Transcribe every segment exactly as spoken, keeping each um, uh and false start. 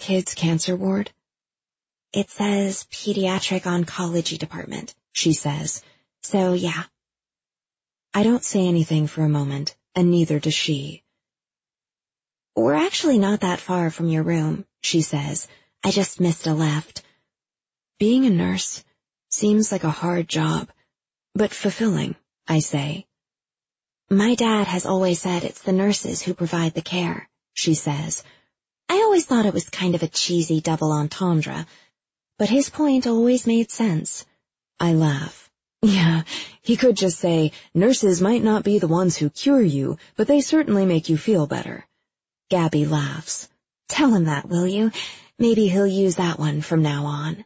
kids' cancer ward? It says pediatric oncology department, she says. So, yeah. I don't say anything for a moment, and neither does she. We're actually not that far from your room, she says. I just missed a left. Being a nurse seems like a hard job, but fulfilling, I say. My dad has always said it's the nurses who provide the care, she says. I always thought it was kind of a cheesy double entendre, but his point always made sense. I laugh. Yeah, he could just say, nurses might not be the ones who cure you, but they certainly make you feel better. Gabby laughs. Tell him that, will you? Maybe he'll use that one from now on.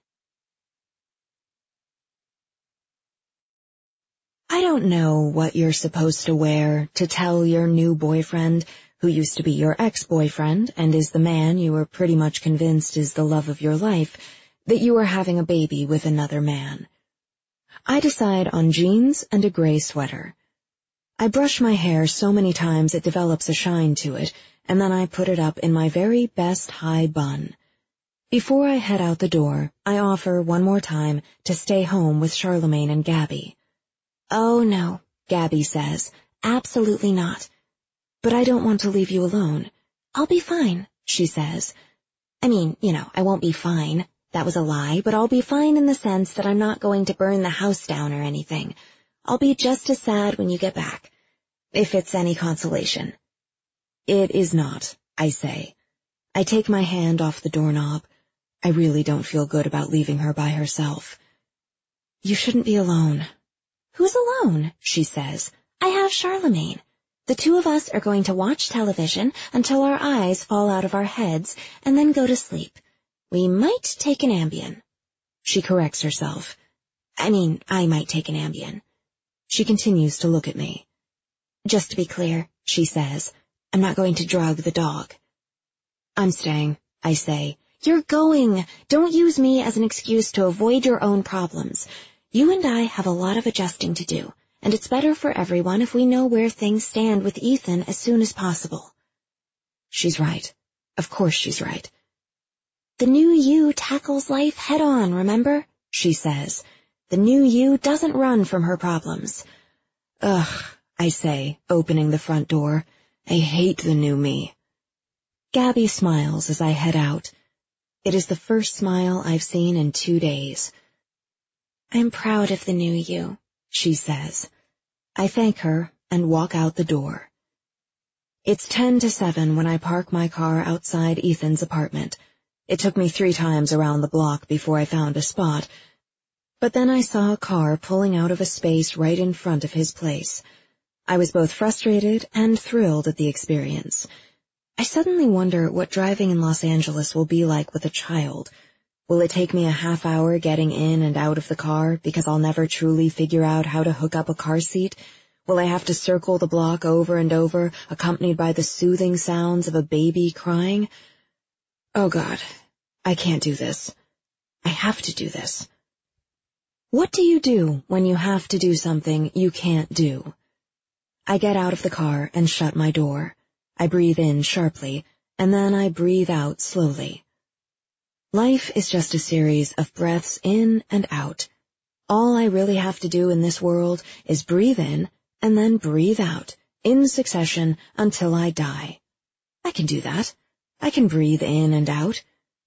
I don't know what you're supposed to wear to tell your new boyfriend, who used to be your ex-boyfriend and is the man you were pretty much convinced is the love of your life, that you are having a baby with another man. I decide on jeans and a gray sweater. I brush my hair so many times it develops a shine to it, and then I put it up in my very best high bun. Before I head out the door, I offer one more time to stay home with Charlemagne and Gabby. Oh, no, Gabby says. Absolutely not. But I don't want to leave you alone. I'll be fine, she says. I mean, you know, I won't be fine. That was a lie, but I'll be fine in the sense that I'm not going to burn the house down or anything. I'll be just as sad when you get back, if it's any consolation. It is not, I say. I take my hand off the doorknob. I really don't feel good about leaving her by herself. You shouldn't be alone. Who's alone? She says. I have Charlemagne. The two of us are going to watch television until our eyes fall out of our heads and then go to sleep. We might take an Ambien. She corrects herself. I mean, I might take an Ambien. She continues to look at me. Just to be clear, she says, I'm not going to drug the dog. I'm staying, I say. You're going. Don't use me as an excuse to avoid your own problems. You and I have a lot of adjusting to do, and it's better for everyone if we know where things stand with Ethan as soon as possible. She's right. Of course she's right. The new you tackles life head-on, remember? She says. The new you doesn't run from her problems. Ugh, I say, opening the front door. I hate the new me. Gabby smiles as I head out. It is the first smile I've seen in two days. I'm proud of the new you, she says. I thank her and walk out the door. It's ten to seven when I park my car outside Ethan's apartment. It took me three times around the block before I found a spot, but then I saw a car pulling out of a space right in front of his place. I was both frustrated and thrilled at the experience. I suddenly wonder what driving in Los Angeles will be like with a child. Will it take me a half hour getting in and out of the car because I'll never truly figure out how to hook up a car seat? Will I have to circle the block over and over, accompanied by the soothing sounds of a baby crying? Oh God, I can't do this. I have to do this. What do you do when you have to do something you can't do? I get out of the car and shut my door. I breathe in sharply, and then I breathe out slowly. Life is just a series of breaths in and out. All I really have to do in this world is breathe in and then breathe out, in succession until I die. I can do that. I can breathe in and out.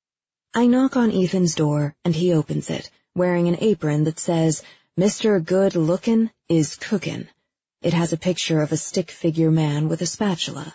I knock on Ethan's door, and he opens it, wearing an apron that says, Mister Good-Lookin' is cookin'. It has a picture of a stick-figure man with a spatula.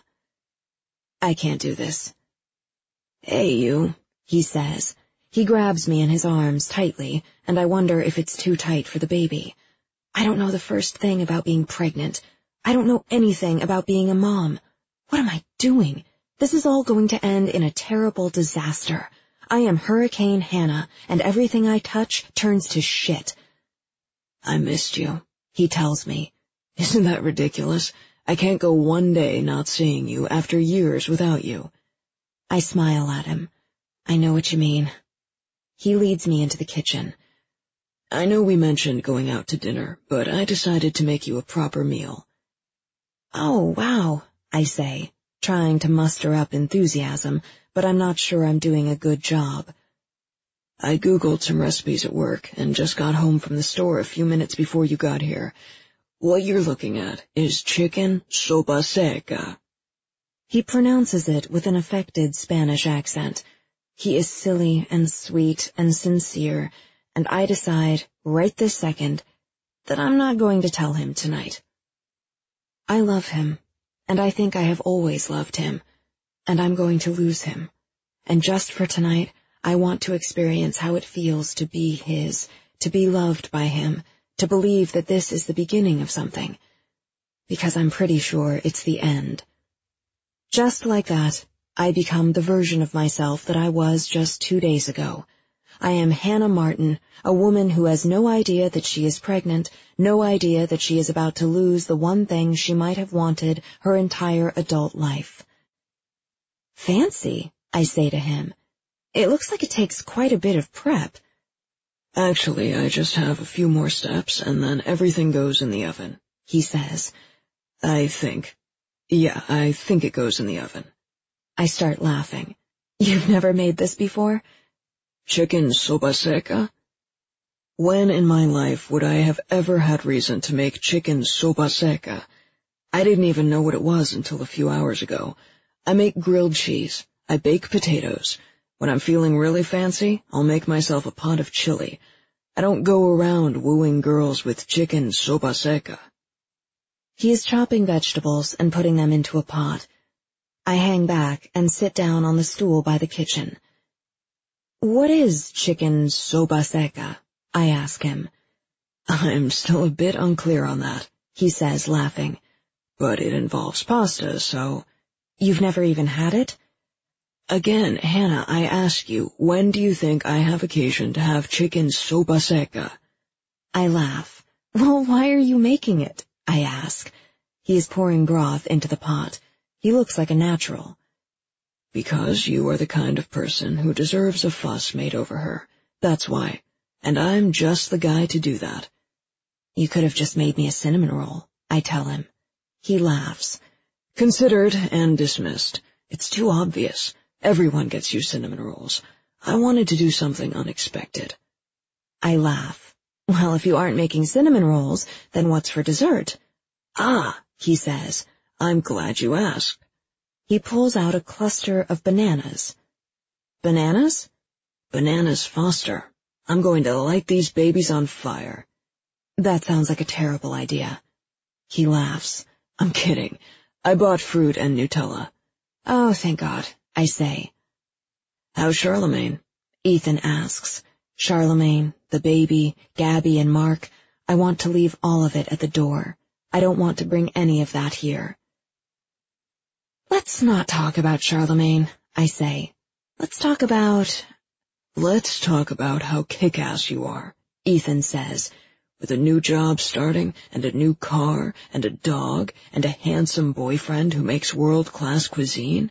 I can't do this. Hey, you, he says. He grabs me in his arms tightly, and I wonder if it's too tight for the baby. I don't know the first thing about being pregnant. I don't know anything about being a mom. What am I doing? This is all going to end in a terrible disaster. I am Hurricane Hannah, and everything I touch turns to shit. I missed you, he tells me. Isn't that ridiculous? I can't go one day not seeing you after years without you. I smile at him. I know what you mean. He leads me into the kitchen. I know we mentioned going out to dinner, but I decided to make you a proper meal. Oh, wow, I say. trying to muster up enthusiasm, but I'm not sure I'm doing a good job. I googled some recipes at work and just got home from the store a few minutes before you got here. What you're looking at is chicken sopa seca. He pronounces it with an affected Spanish accent. He is silly and sweet and sincere, and I decide, right this second, that I'm not going to tell him tonight. I love him, and I think I have always loved him, and I'm going to lose him. And just for tonight, I want to experience how it feels to be his, to be loved by him, to believe that this is the beginning of something. Because I'm pretty sure it's the end. Just like that, I become the version of myself that I was just two days ago. I am Hannah Martin, a woman who has no idea that she is pregnant, no idea that she is about to lose the one thing she might have wanted her entire adult life. Fancy, I say to him. It looks like it takes quite a bit of prep. Actually, I just have a few more steps and then everything goes in the oven, he says. I think. Yeah, I think it goes in the oven. I start laughing. You've never made this before? Chicken sopa seca? When in my life would I have ever had reason to make chicken sopa seca? I didn't even know what it was until a few hours ago. I make grilled cheese. I bake potatoes. When I'm feeling really fancy, I'll make myself a pot of chili. I don't go around wooing girls with chicken sopa seca. He is chopping vegetables and putting them into a pot. I hang back and sit down on the stool by the kitchen. What is chicken sopa seca? I ask him. I'm still a bit unclear on that, he says, laughing. But it involves pasta, so... You've never even had it? Again, Hannah, I ask you, when do you think I have occasion to have chicken sopa seca? I laugh. Well, why are you making it? I ask. He is pouring broth into the pot. He looks like a natural. Because you are the kind of person who deserves a fuss made over her. That's why. And I'm just the guy to do that. You could have just made me a cinnamon roll, I tell him. He laughs. Considered and dismissed. It's too obvious. Everyone gets you cinnamon rolls. I wanted to do something unexpected. I laugh. Well, if you aren't making cinnamon rolls, then what's for dessert? Ah, he says. I'm glad you asked. He pulls out a cluster of bananas. Bananas? Bananas Foster. I'm going to light these babies on fire. That sounds like a terrible idea. He laughs. I'm kidding. I bought fruit and Nutella. Oh, thank God, I say. How's Charlemagne? Ethan asks. Charlemagne, the baby, Gabby, and Mark. I want to leave all of it at the door. I don't want to bring any of that here. Let's not talk about Charlemagne, I say. Let's talk about... Let's talk about how kick-ass you are, Ethan says, with a new job starting, and a new car, and a dog, and a handsome boyfriend who makes world-class cuisine.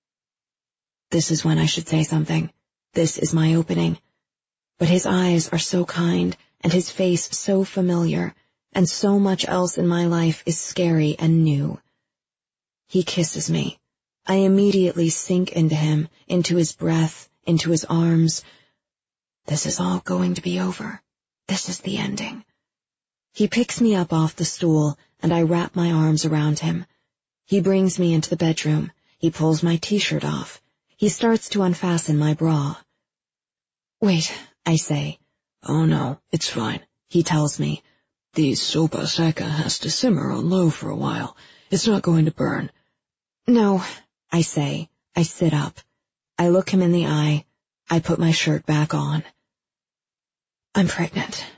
This is when I should say something. This is my opening. But his eyes are so kind, and his face so familiar, and so much else in my life is scary and new. He kisses me. I immediately sink into him, into his breath, into his arms. This is all going to be over. This is the ending. He picks me up off the stool, and I wrap my arms around him. He brings me into the bedroom. He pulls my t-shirt off. He starts to unfasten my bra. Wait, I say. Oh no, it's fine, he tells me. The sopa seca has to simmer on low for a while. It's not going to burn. No, I say. I sit up. I look him in the eye. I put my shirt back on. I'm pregnant.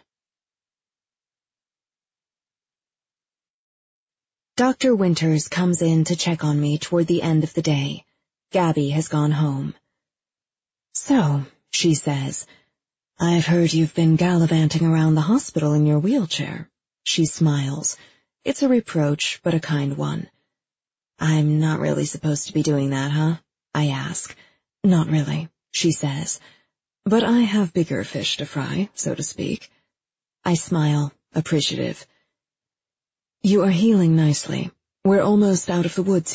Doctor Winters comes in to check on me toward the end of the day. Gabby has gone home. So, she says, I've heard you've been gallivanting around the hospital in your wheelchair. She smiles. It's a reproach, but a kind one. I'm not really supposed to be doing that, huh? I ask. Not really, she says. But I have bigger fish to fry, so to speak. I smile, appreciative. You are healing nicely. We're almost out of the woods here.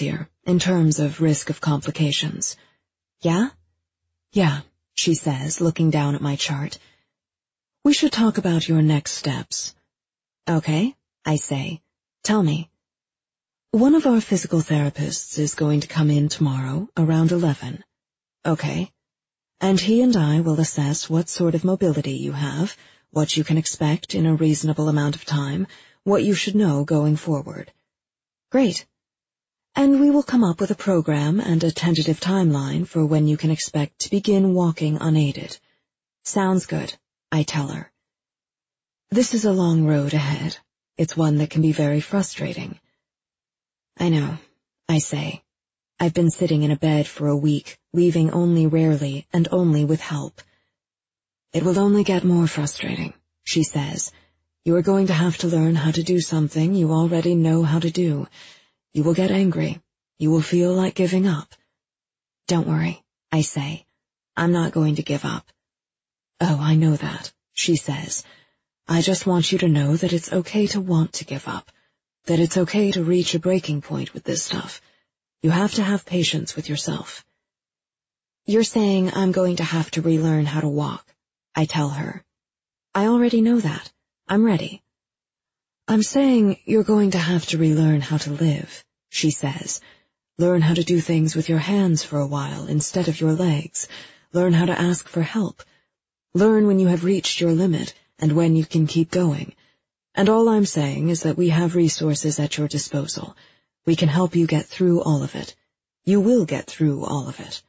in terms of risk of complications. Yeah? Yeah, she says, looking down at my chart. We should talk about your next steps. Okay, I say. Tell me. One of our physical therapists is going to come in tomorrow around eleven. Okay. And he and I will assess what sort of mobility you have, what you can expect in a reasonable amount of time, what you should know going forward. Great. And we will come up with a program and a tentative timeline for when you can expect to begin walking unaided. Sounds good, I tell her. This is a long road ahead. It's one that can be very frustrating. I know, I say. I've been sitting in a bed for a week, leaving only rarely and only with help. It will only get more frustrating, she says. You are going to have to learn how to do something you already know how to do. You will get angry. You will feel like giving up. Don't worry, I say. I'm not going to give up. Oh, I know that, she says. I just want you to know that it's okay to want to give up, that it's okay to reach a breaking point with this stuff. You have to have patience with yourself. You're saying I'm going to have to relearn how to walk, I tell her. I already know that. I'm ready. I'm saying you're going to have to relearn how to live, she says. Learn how to do things with your hands for a while instead of your legs. Learn how to ask for help. Learn when you have reached your limit and when you can keep going. And all I'm saying is that we have resources at your disposal. We can help you get through all of it. You will get through all of it.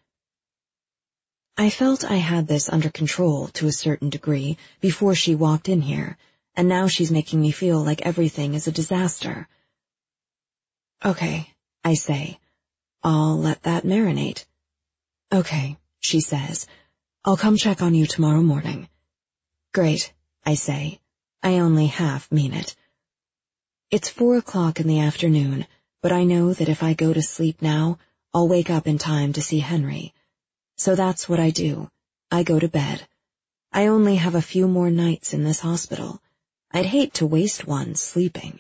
I felt I had this under control to a certain degree before she walked in here, and now she's making me feel like everything is a disaster. Okay, I say. I'll let that marinate. Okay, she says. I'll come check on you tomorrow morning. Great, I say. I only half mean it. It's four o'clock in the afternoon, but I know that if I go to sleep now, I'll wake up in time to see Henry. So that's what I do. I go to bed. I only have a few more nights in this hospital. I'd hate to waste one sleeping.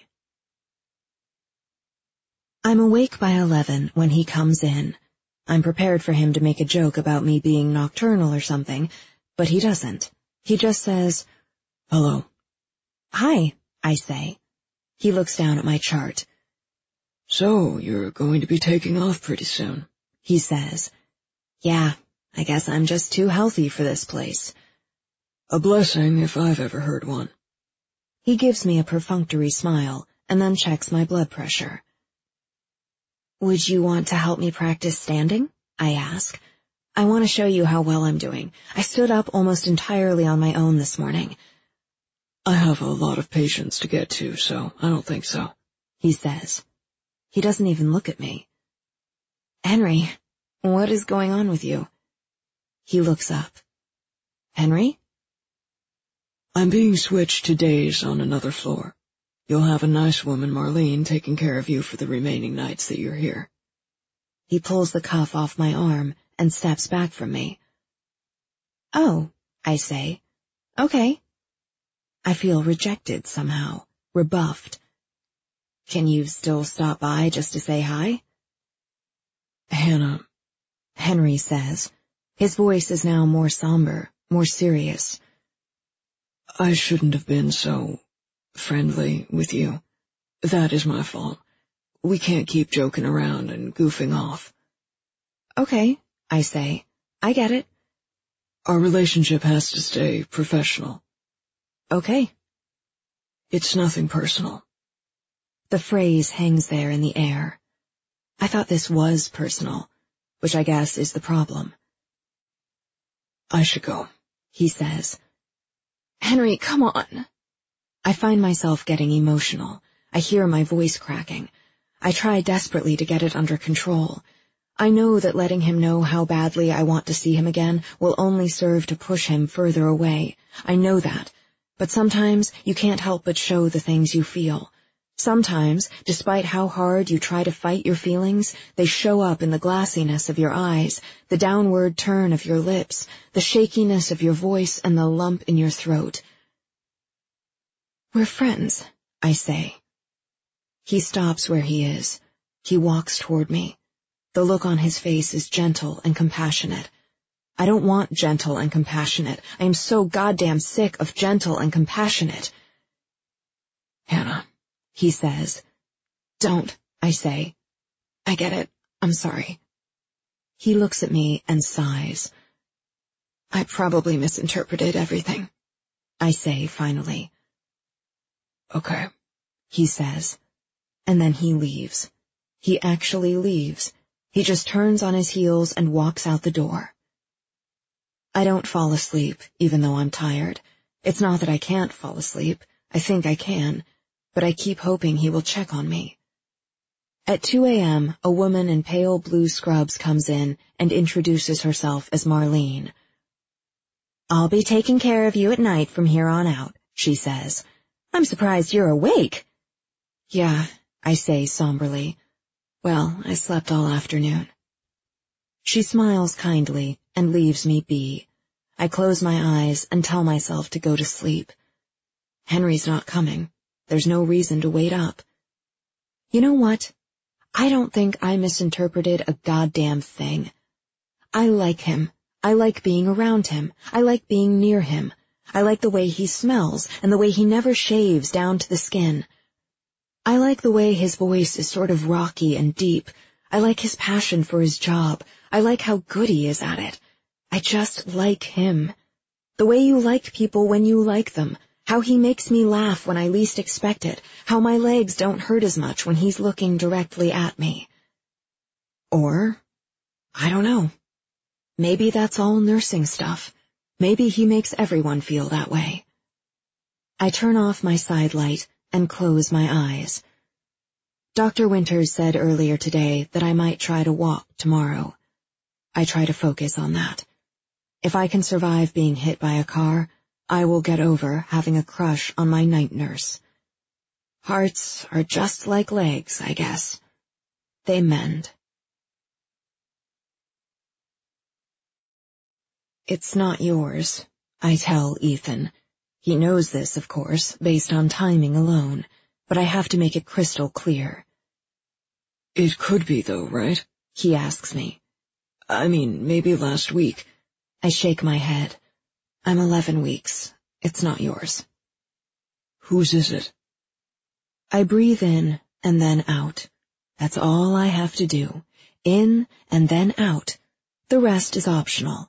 I'm awake by eleven when he comes in. I'm prepared for him to make a joke about me being nocturnal or something, but he doesn't. He just says, "Hello." "Hi," I say. He looks down at my chart. "So, you're going to be taking off pretty soon," he says. "Yeah, I guess I'm just too healthy for this place." "A blessing if I've ever heard one." He gives me a perfunctory smile and then checks my blood pressure. "Would you want to help me practice standing?" I ask. "I want to show you how well I'm doing. I stood up almost entirely on my own this morning." "I have a lot of patients to get to, so I don't think so," he says. He doesn't even look at me. "Henry, what is going on with you?" He looks up. "Henry?" "I'm being switched to days on another floor. You'll have a nice woman, Marlene, taking care of you for the remaining nights that you're here." He pulls the cuff off my arm and steps back from me. "Oh," I say. "Okay." I feel rejected somehow, rebuffed. "Can you still stop by just to say hi?" "Hannah," Henry says. His voice is now more somber, more serious. "I shouldn't have been so friendly with you. That is my fault. We can't keep joking around and goofing off." "Okay," I say. "I get it." "Our relationship has to stay professional." "Okay." "It's nothing personal." The phrase hangs there in the air. I thought this was personal, which I guess is the problem. "I should go," he says. "Henry, come on." I find myself getting emotional. I hear my voice cracking. I try desperately to get it under control. I know that letting him know how badly I want to see him again will only serve to push him further away. I know that. But sometimes you can't help but show the things you feel. Sometimes, despite how hard you try to fight your feelings, they show up in the glassiness of your eyes, the downward turn of your lips, the shakiness of your voice, and the lump in your throat. "We're friends," I say. He stops where he is. He walks toward me. The look on his face is gentle and compassionate. I don't want gentle and compassionate. I am so goddamn sick of gentle and compassionate. Hannah, he says. Don't, I say. I get it. I'm sorry. He looks at me and sighs. I probably misinterpreted everything, I say finally. Okay, he says. And then he leaves. He actually leaves. He just turns on his heels and walks out the door. I don't fall asleep, even though I'm tired. It's not that I can't fall asleep. I think I can, but I keep hoping he will check on me. At two a.m., a woman in pale blue scrubs comes in and introduces herself as Marlene. I'll be taking care of you at night from here on out, she says. I'm surprised you're awake. Yeah, I say somberly. Well, I slept all afternoon. She smiles kindly and leaves me be. I close my eyes and tell myself to go to sleep. Henry's not coming. There's no reason to wait up. You know what? I don't think I misinterpreted a goddamn thing. I like him. I like being around him. I like being near him. I like the way he smells and the way he never shaves down to the skin. I like the way his voice is sort of rocky and deep. I like his passion for his job. I like how good he is at it. I just like him. The way you like people when you like them. How he makes me laugh when I least expect it. How my legs don't hurt as much when he's looking directly at me. Or, I don't know. Maybe that's all nursing stuff. Maybe he makes everyone feel that way. I turn off my side light and close my eyes. Doctor Winters said earlier today that I might try to walk tomorrow. I try to focus on that. If I can survive being hit by a car, I will get over having a crush on my night nurse. Hearts are just like legs, I guess. They mend. It's not yours, I tell Ethan. He knows this, of course, based on timing alone, but I have to make it crystal clear. It could be, though, right? He asks me. I mean, maybe last week. I shake my head. I'm eleven weeks. It's not yours. Whose is it? I breathe in and then out. That's all I have to do. In and then out. The rest is optional.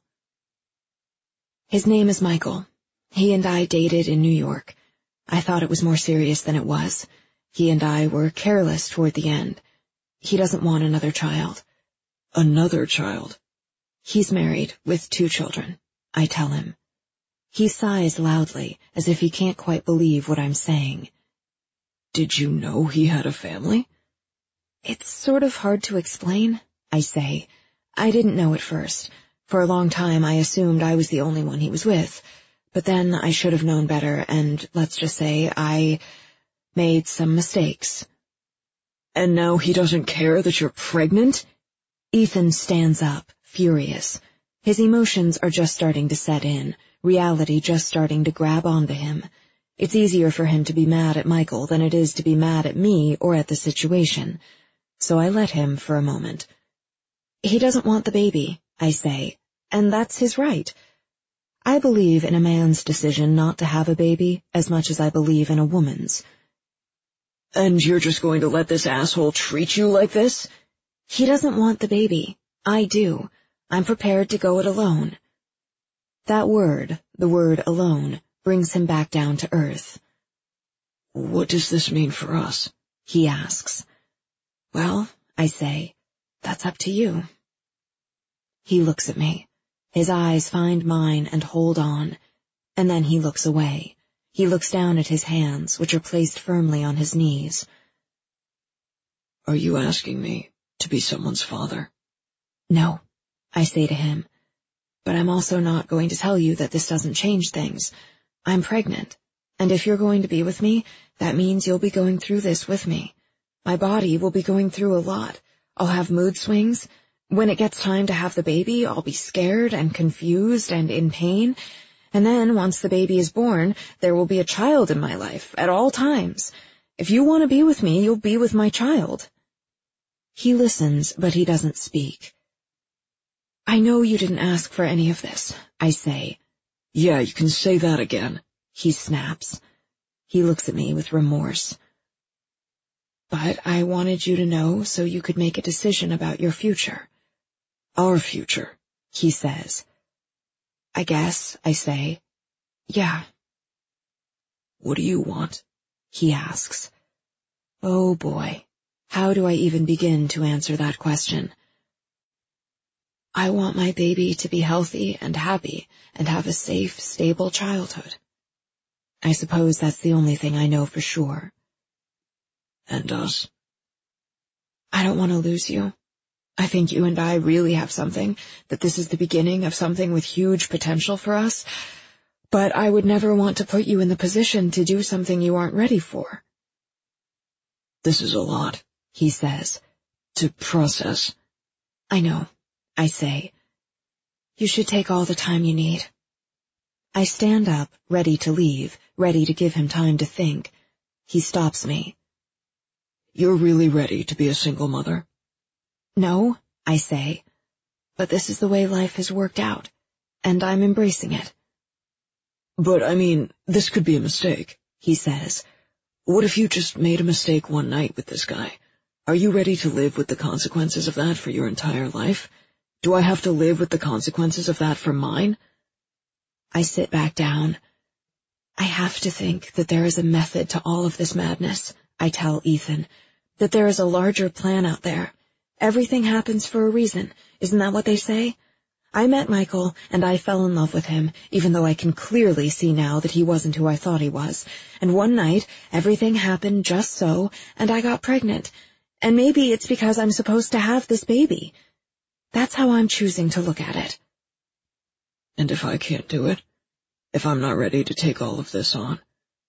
His name is Michael. He and I dated in New York. I thought it was more serious than it was. He and I were careless toward the end. He doesn't want another child. Another child? He's married with two children, I tell him. He sighs loudly, as if he can't quite believe what I'm saying. Did you know he had a family? It's sort of hard to explain, I say. I didn't know at first. For a long time I assumed I was the only one he was with. But then I should have known better, and let's just say I made some mistakes. And now he doesn't care that you're pregnant? Ethan stands up, furious. His emotions are just starting to set in, reality just starting to grab onto him. It's easier for him to be mad at Michael than it is to be mad at me or at the situation. So I let him for a moment. He doesn't want the baby, I say, and that's his right. I believe in a man's decision not to have a baby as much as I believe in a woman's. And you're just going to let this asshole treat you like this? He doesn't want the baby. I do. I'm prepared to go it alone. That word, the word alone, brings him back down to earth. What does this mean for us? He asks. Well, I say, that's up to you. He looks at me. His eyes find mine and hold on, and then he looks away. He looks down at his hands, which are placed firmly on his knees. Are you asking me to be someone's father? No, I say to him. But I'm also not going to tell you that this doesn't change things. I'm pregnant, and if you're going to be with me, that means you'll be going through this with me. My body will be going through a lot. I'll have mood swings. When it gets time to have the baby, I'll be scared and confused and in pain. And then, once the baby is born, there will be a child in my life at all times. If you want to be with me, you'll be with my child. He listens, but he doesn't speak. I know you didn't ask for any of this, I say. Yeah, you can say that again, he snaps. He looks at me with remorse. But I wanted you to know so you could make a decision about your future. Our future, he says. I guess, I say. Yeah. What do you want? He asks. Oh boy, how do I even begin to answer that question? I want my baby to be healthy and happy and have a safe, stable childhood. I suppose that's the only thing I know for sure. And us? I don't want to lose you. I think you and I really have something, that this is the beginning of something with huge potential for us, but I would never want to put you in the position to do something you aren't ready for. This is a lot, he says. To process. I know, I say. You should take all the time you need. I stand up, ready to leave, ready to give him time to think. He stops me. You're really ready to be a single mother? No, I say, but this is the way life has worked out, and I'm embracing it. But, I mean, this could be a mistake, he says. What if you just made a mistake one night with this guy? Are you ready to live with the consequences of that for your entire life? Do I have to live with the consequences of that for mine? I sit back down. I have to think that there is a method to all of this madness, I tell Ethan, that there is a larger plan out there. Everything happens for a reason. Isn't that what they say? I met Michael, and I fell in love with him, even though I can clearly see now that he wasn't who I thought he was. And one night, everything happened just so, and I got pregnant. And maybe it's because I'm supposed to have this baby. That's how I'm choosing to look at it. And if I can't do it? If I'm not ready to take all of this on?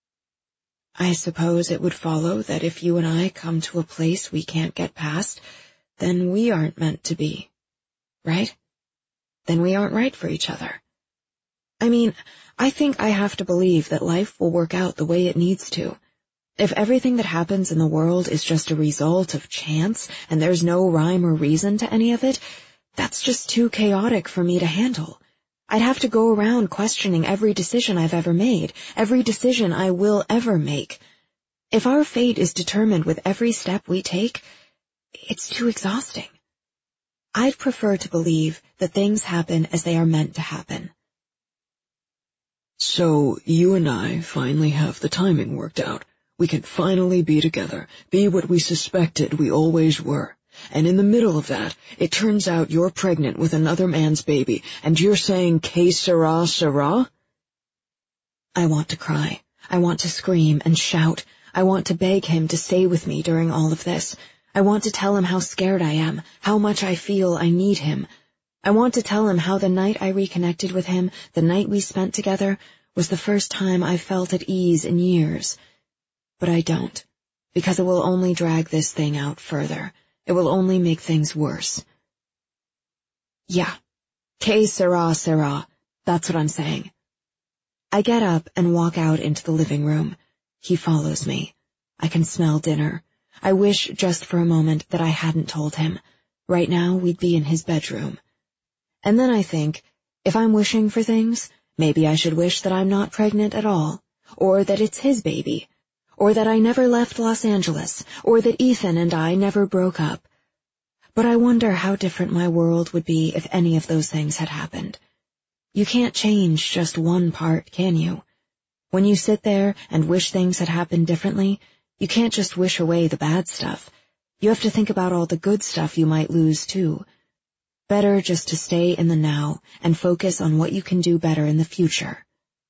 I suppose it would follow that if you and I come to a place we can't get past, then we aren't meant to be, right? Then we aren't right for each other. I mean, I think I have to believe that life will work out the way it needs to. If everything that happens in the world is just a result of chance and there's no rhyme or reason to any of it, that's just too chaotic for me to handle. I'd have to go around questioning every decision I've ever made, every decision I will ever make. If our fate is determined with every step we take, it's too exhausting. I'd prefer to believe that things happen as they are meant to happen. So you and I finally have the timing worked out. We can finally be together, be what we suspected we always were. And in the middle of that, it turns out you're pregnant with another man's baby, and you're saying, "Que sera, sera"? I want to cry. I want to scream and shout. I want to beg him to stay with me during all of this. I want to tell him how scared I am, how much I feel I need him. I want to tell him how the night I reconnected with him, the night we spent together, was the first time I felt at ease in years. But I don't, because it will only drag this thing out further. It will only make things worse. Yeah, que sera, sera. That's what I'm saying. I get up and walk out into the living room. He follows me. I can smell dinner. I wish just for a moment that I hadn't told him. Right now we'd be in his bedroom. And then I think, if I'm wishing for things, maybe I should wish that I'm not pregnant at all, or that it's his baby, or that I never left Los Angeles, or that Ethan and I never broke up. But I wonder how different my world would be if any of those things had happened. You can't change just one part, can you? When you sit there and wish things had happened differently, you can't just wish away the bad stuff. You have to think about all the good stuff you might lose, too. Better just to stay in the now and focus on what you can do better in the future.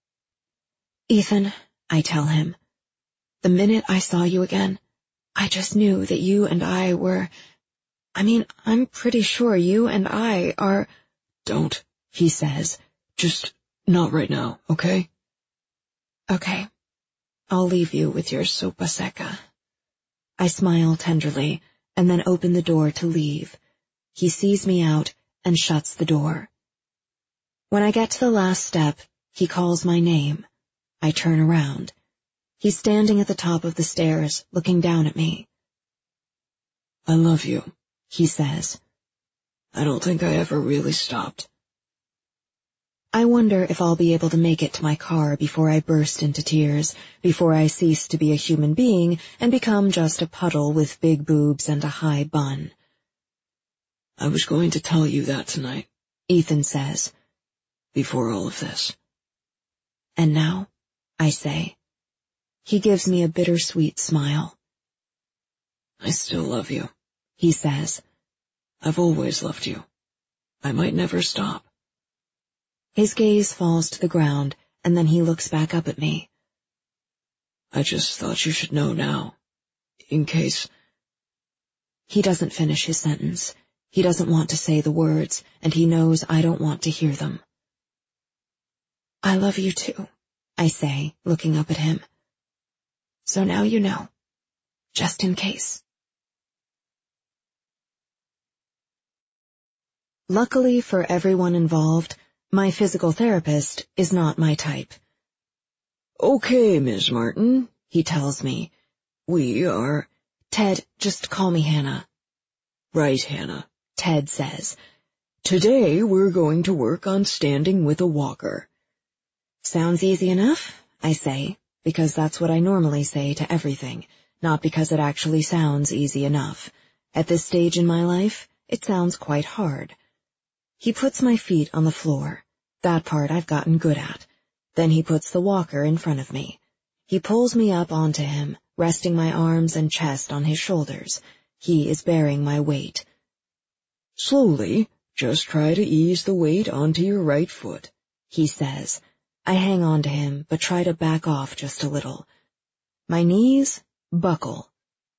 Ethan, I tell him, the minute I saw you again, I just knew that you and I were... I mean, I'm pretty sure you and I are... Don't, he says. Just not right now, okay? Okay. I'll leave you with your sopa seca. I smile tenderly and then open the door to leave. He sees me out and shuts the door. When I get to the last step, he calls my name. I turn around. He's standing at the top of the stairs, looking down at me. I love you, he says. I don't think I ever really stopped. I wonder if I'll be able to make it to my car before I burst into tears, before I cease to be a human being and become just a puddle with big boobs and a high bun. I was going to tell you that tonight, Ethan says. Before all of this. And now, I say. He gives me a bittersweet smile. I still love you, he says. I've always loved you. I might never stop. His gaze falls to the ground, and then he looks back up at me. I just thought you should know now, in case... He doesn't finish his sentence. He doesn't want to say the words, and he knows I don't want to hear them. I love you too, I say, looking up at him. So now you know, just in case. Luckily for everyone involved, my physical therapist is not my type. Okay, Miz Martin, he tells me. We are... Ted, just call me Hannah. Right, Hannah, Ted says. Today we're going to work on standing with a walker. Sounds easy enough, I say, because that's what I normally say to everything, not because it actually sounds easy enough. At this stage in my life, it sounds quite hard. He puts my feet on the floor. That part I've gotten good at. Then he puts the walker in front of me. He pulls me up onto him, resting my arms and chest on his shoulders. He is bearing my weight. Slowly, just try to ease the weight onto your right foot, he says. I hang on to him, but try to back off just a little. My knees buckle.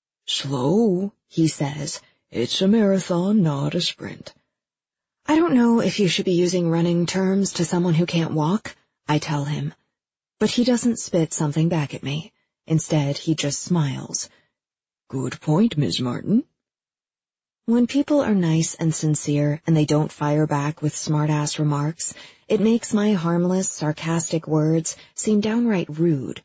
Slow, he says. It's a marathon, not a sprint. I don't know if you should be using running terms to someone who can't walk, I tell him. But he doesn't spit something back at me. Instead, he just smiles. Good point, Miz Martin. When people are nice and sincere and they don't fire back with smart-ass remarks, it makes my harmless, sarcastic words seem downright rude.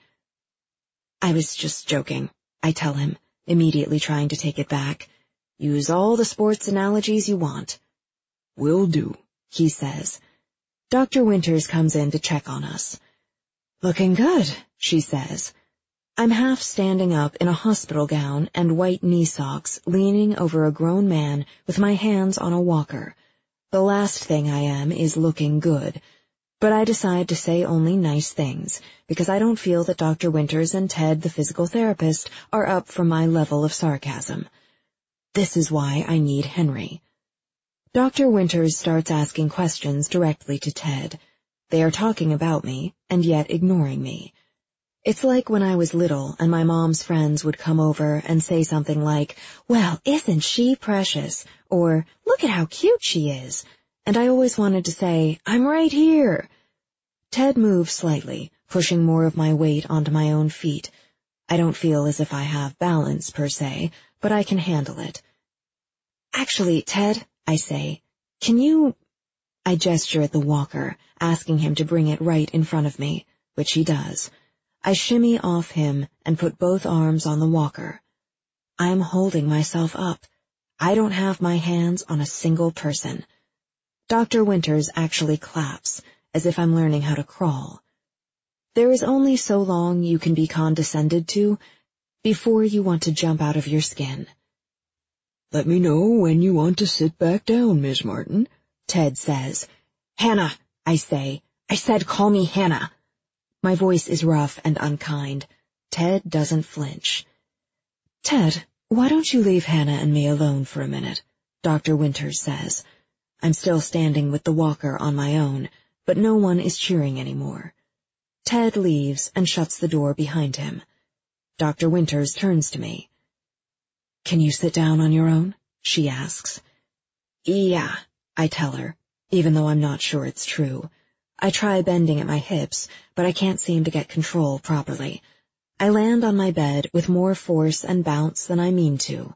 I was just joking, I tell him, immediately trying to take it back. Use all the sports analogies you want. Will do, he says. Doctor Winters comes in to check on us. Looking good, she says. I'm half standing up in a hospital gown and white knee socks, leaning over a grown man with my hands on a walker. The last thing I am is looking good. But I decide to say only nice things, because I don't feel that Doctor Winters and Ted, the physical therapist, are up for my level of sarcasm. This is why I need Henry. Doctor Winters starts asking questions directly to Ted. They are talking about me, and yet ignoring me. It's like when I was little and my mom's friends would come over and say something like, "Well, isn't she precious?" or "Look at how cute she is." And I always wanted to say, "I'm right here." Ted moves slightly, pushing more of my weight onto my own feet. I don't feel as if I have balance, per se, but I can handle it. Actually, Ted, I say, can you... I gesture at the walker, asking him to bring it right in front of me, which he does. I shimmy off him and put both arms on the walker. I'm holding myself up. I don't have my hands on a single person. Doctor Winters actually claps, as if I'm learning how to crawl. There is only so long you can be condescended to before you want to jump out of your skin. Let me know when you want to sit back down, Miz Martin, Ted says. Hannah, I say. I said call me Hannah. My voice is rough and unkind. Ted doesn't flinch. Ted, why don't you leave Hannah and me alone for a minute? Doctor Winters says. I'm still standing with the walker on my own, but no one is cheering anymore. Ted leaves and shuts the door behind him. Doctor Winters turns to me. Can you sit down on your own? She asks. Yeah, I tell her, even though I'm not sure it's true. I try bending at my hips, but I can't seem to get control properly. I land on my bed with more force and bounce than I mean to.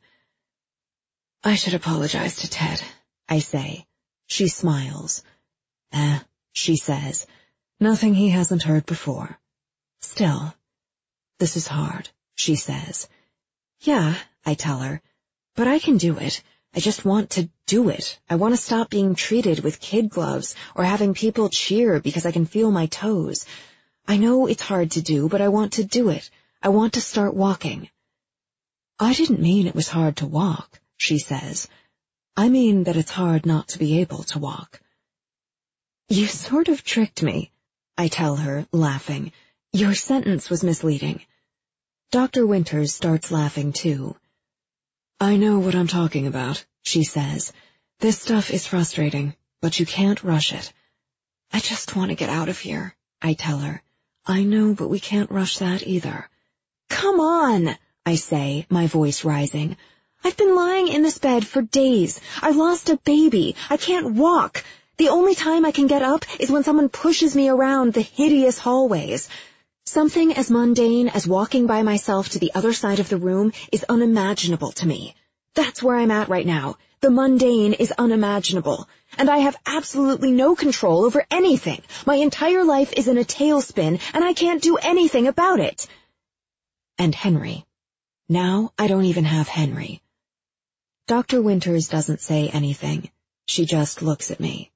I should apologize to Ted, I say. She smiles. Eh, she says. Nothing he hasn't heard before. Still, this is hard, she says. Yeah, I tell her, but I can do it. I just want to do it. I want to stop being treated with kid gloves or having people cheer because I can feel my toes. I know it's hard to do, but I want to do it. I want to start walking. I didn't mean it was hard to walk, she says. I mean that it's hard not to be able to walk. You sort of tricked me, I tell her, laughing. Your sentence was misleading. Doctor Winters starts laughing too. I know what I'm talking about, she says. This stuff is frustrating, but you can't rush it. I just want to get out of here, I tell her. I know, but we can't rush that either. Come on, I say, my voice rising. I've been lying in this bed for days. I lost a baby. I can't walk. The only time I can get up is when someone pushes me around the hideous hallways. Something as mundane as walking by myself to the other side of the room is unimaginable to me. That's where I'm at right now. The mundane is unimaginable, and I have absolutely no control over anything. My entire life is in a tailspin, and I can't do anything about it. And Henry. Now I don't even have Henry. Doctor Winters doesn't say anything. She just looks at me.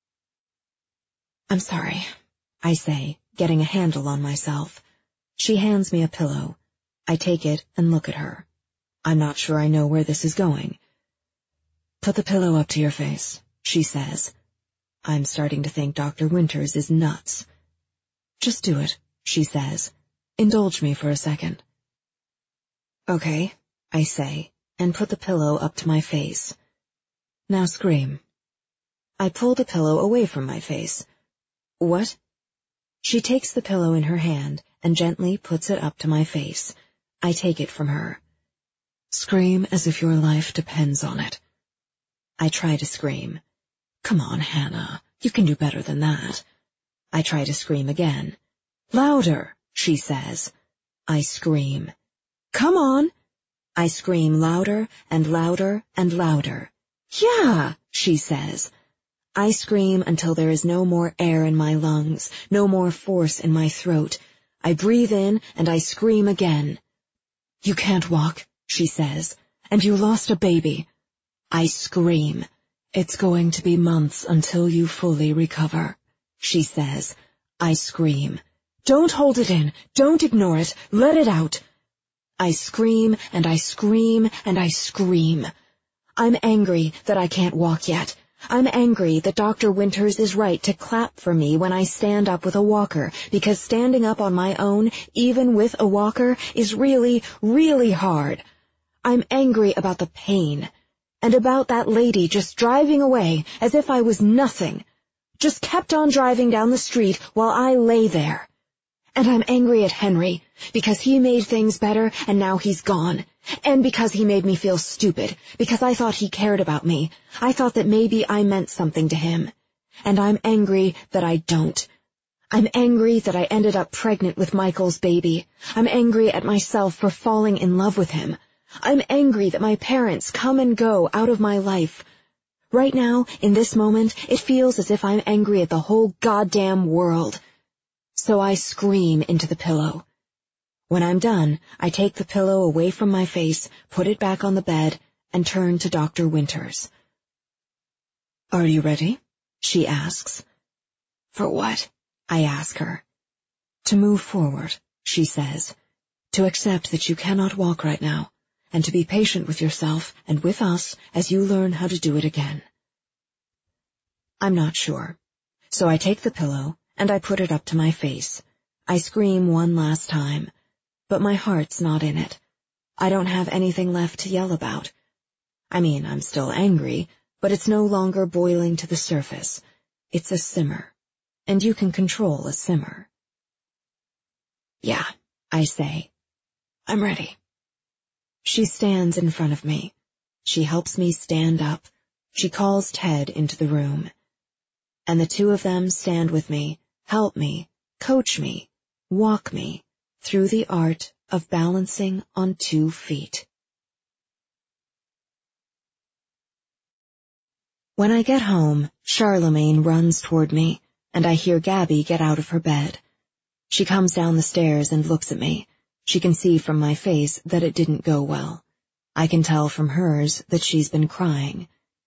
I'm sorry, I say, getting a handle on myself. She hands me a pillow. I take it and look at her. I'm not sure I know where this is going. Put the pillow up to your face, she says. I'm starting to think Doctor Winters is nuts. Just do it, she says. Indulge me for a second. Okay, I say, and put the pillow up to my face. Now scream. I pull the pillow away from my face. What? She takes the pillow in her hand and gently puts it up to my face. I take it from her. Scream as if your life depends on it. I try to scream. Come on, Hannah, you can do better than that. I try to scream again. Louder, she says. I scream. Come on. I scream louder and louder and louder. Yeah, she says. I scream until there is no more air in my lungs, no more force in my throat. I breathe in and I scream again. You can't walk, she says, and you lost a baby. I scream. It's going to be months until you fully recover, she says. I scream. Don't hold it in. Don't ignore it. Let it out. I scream and I scream and I scream. I'm angry that I can't walk yet. I'm angry that Doctor Winters is right to clap for me when I stand up with a walker, because standing up on my own, even with a walker, is really, really hard. I'm angry about the pain, and about that lady just driving away as if I was nothing, just kept on driving down the street while I lay there. And I'm angry at Henry, because he made things better and now he's gone. And because he made me feel stupid, because I thought he cared about me. I thought that maybe I meant something to him. And I'm angry that I don't. I'm angry that I ended up pregnant with Michael's baby. I'm angry at myself for falling in love with him. I'm angry that my parents come and go out of my life. Right now, in this moment, it feels as if I'm angry at the whole goddamn world. So I scream into the pillow. When I'm done, I take the pillow away from my face, put it back on the bed, and turn to Doctor Winters. Are you ready? She asks. For what? I ask her. To move forward, she says. To accept that you cannot walk right now, and to be patient with yourself and with us as you learn how to do it again. I'm not sure. So I take the pillow, and I put it up to my face. I scream one last time. But my heart's not in it. I don't have anything left to yell about. I mean, I'm still angry, but it's no longer boiling to the surface. It's a simmer, and you can control a simmer. Yeah, I say. I'm ready. She stands in front of me. She helps me stand up. She calls Ted into the room. And the two of them stand with me, help me, coach me, walk me through the art of balancing on two feet. When I get home, Charlemagne runs toward me, and I hear Gabby get out of her bed. She comes down the stairs and looks at me. She can see from my face that it didn't go well. I can tell from hers that she's been crying.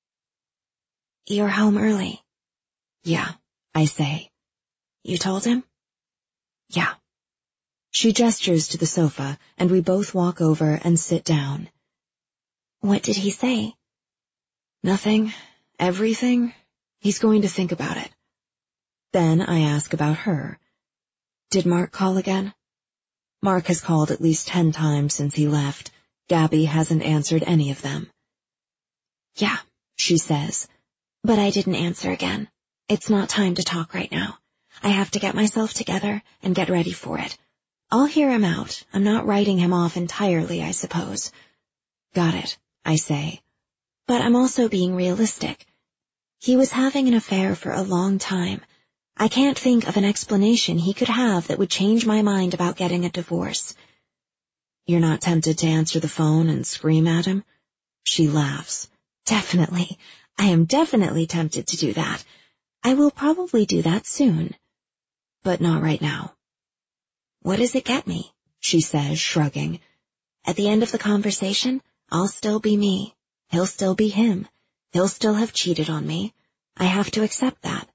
"You're home early." "Yeah," I say. "You told him?" "Yeah." She gestures to the sofa, and we both walk over and sit down. "What did he say?" "Nothing. Everything. He's going to think about it." Then I ask about her. "Did Mark call again?" Mark has called at least ten times since he left. Gabby hasn't answered any of them. "Yeah," she says, "but I didn't answer again. It's not time to talk right now. I have to get myself together and get ready for it. I'll hear him out. I'm not writing him off entirely, I suppose." "Got it," I say. "But I'm also being realistic. He was having an affair for a long time. I can't think of an explanation he could have that would change my mind about getting a divorce." "You're not tempted to answer the phone and scream at him?" She laughs. "Definitely. I am definitely tempted to do that. I will probably do that soon. But not right now." "What does it get me?" she says, shrugging. "At the end of the conversation, I'll still be me. He'll still be him. He'll still have cheated on me. I have to accept that."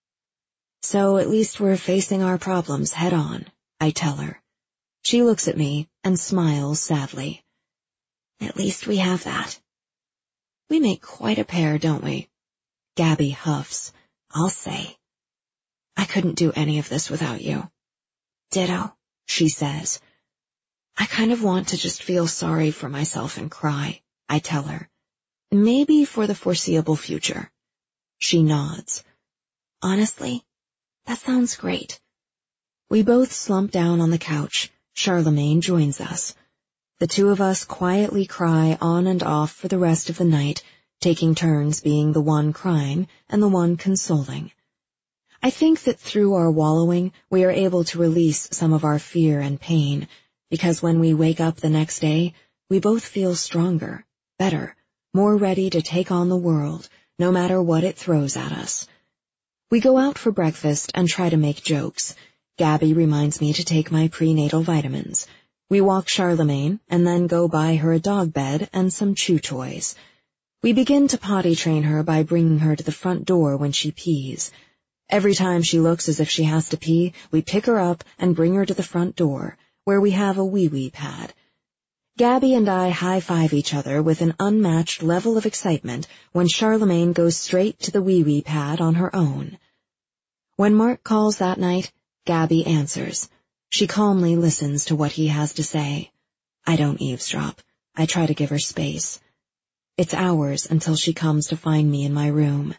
"So at least we're facing our problems head on," I tell her. She looks at me and smiles sadly. "At least we have that." "We make quite a pair, don't we?" Gabby huffs. "I'll say." "I couldn't do any of this without you." "Ditto," she says. "I kind of want to just feel sorry for myself and cry," I tell her. "Maybe for the foreseeable future." She nods. "Honestly, that sounds great." We both slump down on the couch. Charlemagne joins us. The two of us quietly cry on and off for the rest of the night, taking turns being the one crying and the one consoling. I think that through our wallowing, we are able to release some of our fear and pain, because when we wake up the next day, we both feel stronger, better, more ready to take on the world, no matter what it throws at us. We go out for breakfast and try to make jokes. Gabby reminds me to take my prenatal vitamins. We walk Charlemagne and then go buy her a dog bed and some chew toys. We begin to potty train her by bringing her to the front door when she pees. Every time she looks as if she has to pee, we pick her up and bring her to the front door, where we have a wee-wee pad. Gabby and I high-five each other with an unmatched level of excitement when Charlemagne goes straight to the wee-wee pad on her own. When Mark calls that night, Gabby answers. She calmly listens to what he has to say. I don't eavesdrop. I try to give her space. It's hours until she comes to find me in my room.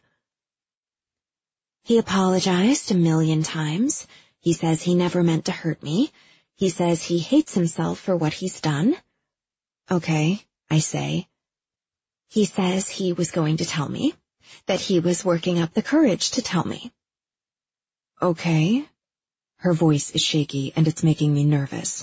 "He apologized a million times. He says he never meant to hurt me. He says he hates himself for what he's done." "Okay," I say. "He says he was going to tell me, that he was working up the courage to tell me." "Okay." Her voice is shaky and it's making me nervous.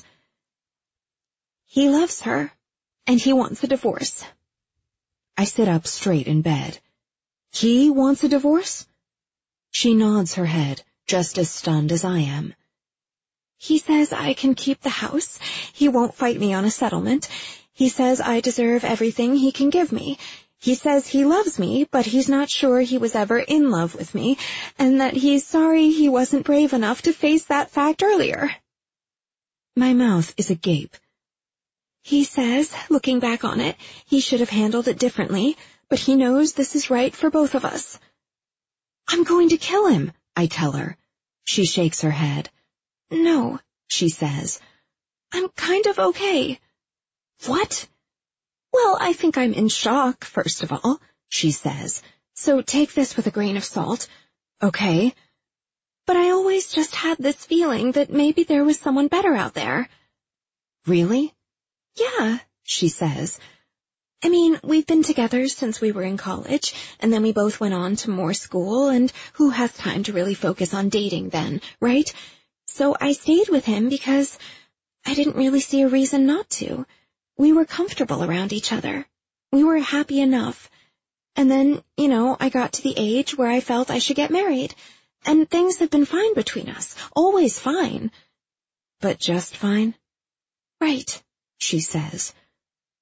"He loves her, and he wants a divorce." I sit up straight in bed. "He wants a divorce?" She nods her head, just as stunned as I am. "He says I can keep the house. He won't fight me on a settlement. He says I deserve everything he can give me. He says he loves me, but he's not sure he was ever in love with me, and that he's sorry he wasn't brave enough to face that fact earlier." My mouth is agape. "He says, looking back on it, he should have handled it differently, but he knows this is right for both of us." "I'm going to kill him," I tell her. She shakes her head. "No," she says. "I'm kind of okay." "What?" "Well, I think I'm in shock, first of all," she says. "So take this with a grain of salt." "Okay." "But I always just had this feeling that maybe there was someone better out there." "Really?" "Yeah," she says. "I mean, we've been together since we were in college, and then we both went on to more school, and who has time to really focus on dating then, right? So I stayed with him because I didn't really see a reason not to. We were comfortable around each other. We were happy enough. And then, you know, I got to the age where I felt I should get married, and things have been fine between us, always fine." "But just fine?" "Right," she says.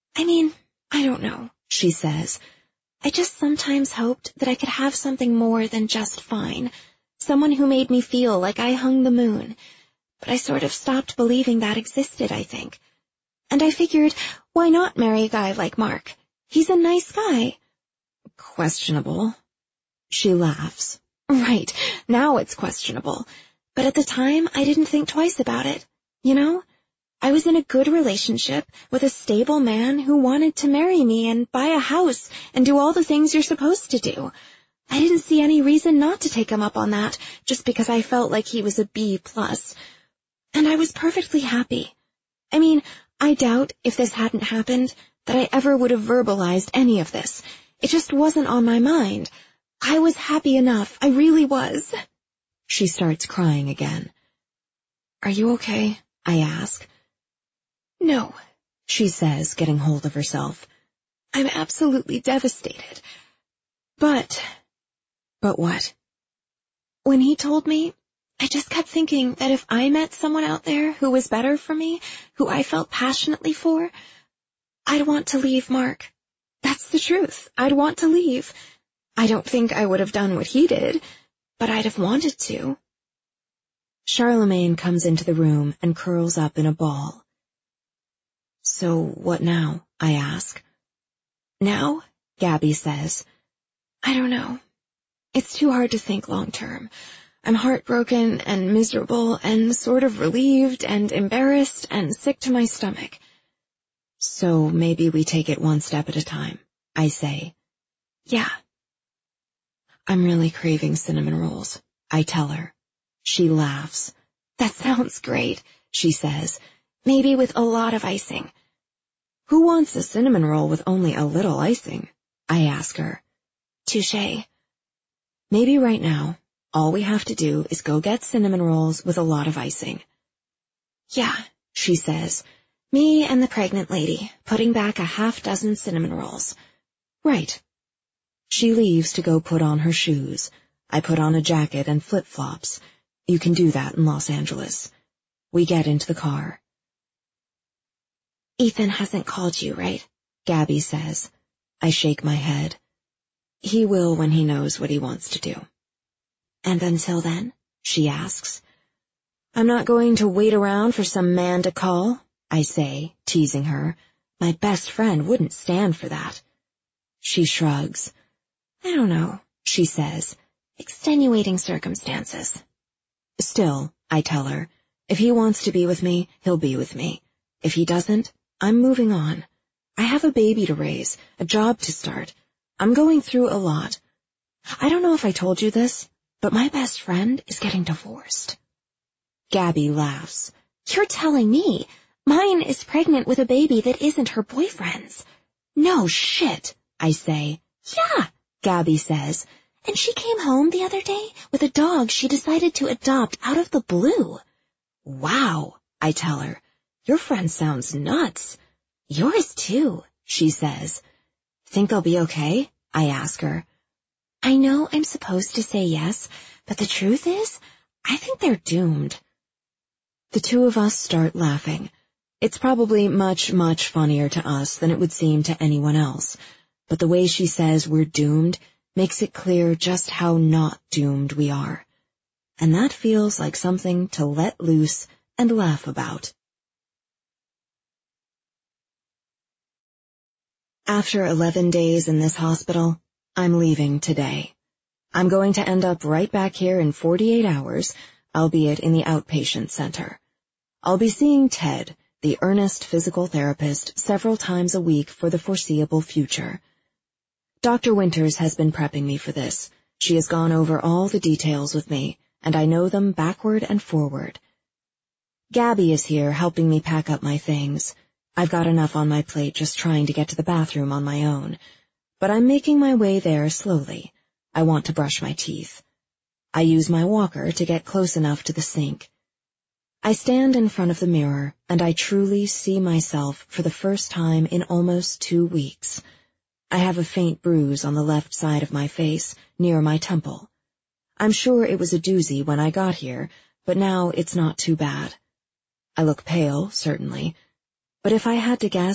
I mean, I don't know, she says. I just sometimes hoped that I could have something more than just fine, someone who made me feel like I hung the moon. But I sort of stopped believing that existed, I think. And I figured, why not marry a guy like Mark? He's a nice guy. Questionable. She laughs. Right, now it's questionable. But at the time, I didn't think twice about it. You know? I was in a good relationship with a stable man who wanted to marry me and buy a house and do all the things you're supposed to do. I didn't see any reason not to take him up on that, just because I felt like he was a B plus. And I was perfectly happy. I mean, I doubt, if this hadn't happened, that I ever would have verbalized any of this. It just wasn't on my mind. I was happy enough. I really was. She starts crying again. Are you okay? I ask. No, she says, getting hold of herself. I'm absolutely devastated. But... But what? When he told me, I just kept thinking that if I met someone out there who was better for me, who I felt passionately for, I'd want to leave Mark. That's the truth. I'd want to leave. I don't think I would have done what he did, but I'd have wanted to. Charlemagne comes into the room and curls up in a ball. So what now? I ask. Now? Gabby says. I don't know. It's too hard to think long term. I'm heartbroken and miserable and sort of relieved and embarrassed and sick to my stomach. So maybe we take it one step at a time, I say. Yeah. I'm really craving cinnamon rolls, I tell her. She laughs. That sounds great, she says. Maybe with a lot of icing. Who wants a cinnamon roll with only a little icing? I ask her. Touché. Maybe right now, all we have to do is go get cinnamon rolls with a lot of icing. Yeah, she says. Me and the pregnant lady, putting back a half dozen cinnamon rolls. Right. She leaves to go put on her shoes. I put on a jacket and flip-flops. You can do that in Los Angeles. We get into the car. Ethan hasn't called you, right? Gabby says. I shake my head. He will when he knows what he wants to do. And until then? She asks. I'm not going to wait around for some man to call, I say, teasing her. My best friend wouldn't stand for that. She shrugs. I don't know, she says. Extenuating circumstances. Still, I tell her, if he wants to be with me, he'll be with me. If he doesn't, I'm moving on. I have a baby to raise, a job to start. I'm going through a lot. I don't know if I told you this, but my best friend is getting divorced. Gabby laughs. You're telling me? Mine is pregnant with a baby that isn't her boyfriend's. No shit, I say. Yeah, Gabby says. And she came home the other day with a dog she decided to adopt out of the blue. Wow, I tell her. Your friend sounds nuts. Yours too, she says. Think they'll be okay? I ask her. I know I'm supposed to say yes, but the truth is, I think they're doomed. The two of us start laughing. It's probably much, much funnier to us than it would seem to anyone else, but the way she says we're doomed makes it clear just how not doomed we are. And that feels like something to let loose and laugh about. After eleven days in this hospital, I'm leaving today. I'm going to end up right back here in forty-eight hours, albeit in the outpatient center. I'll be seeing Ted, the earnest physical therapist, several times a week for the foreseeable future. Doctor Winters has been prepping me for this. She has gone over all the details with me, and I know them backward and forward. Gabby is here helping me pack up my things. I've got enough on my plate just trying to get to the bathroom on my own. But I'm making my way there slowly. I want to brush my teeth. I use my walker to get close enough to the sink. I stand in front of the mirror, and I truly see myself for the first time in almost two weeks. I have a faint bruise on the left side of my face, near my temple. I'm sure it was a doozy when I got here, but now it's not too bad. I look pale, certainly, but if I had to guess,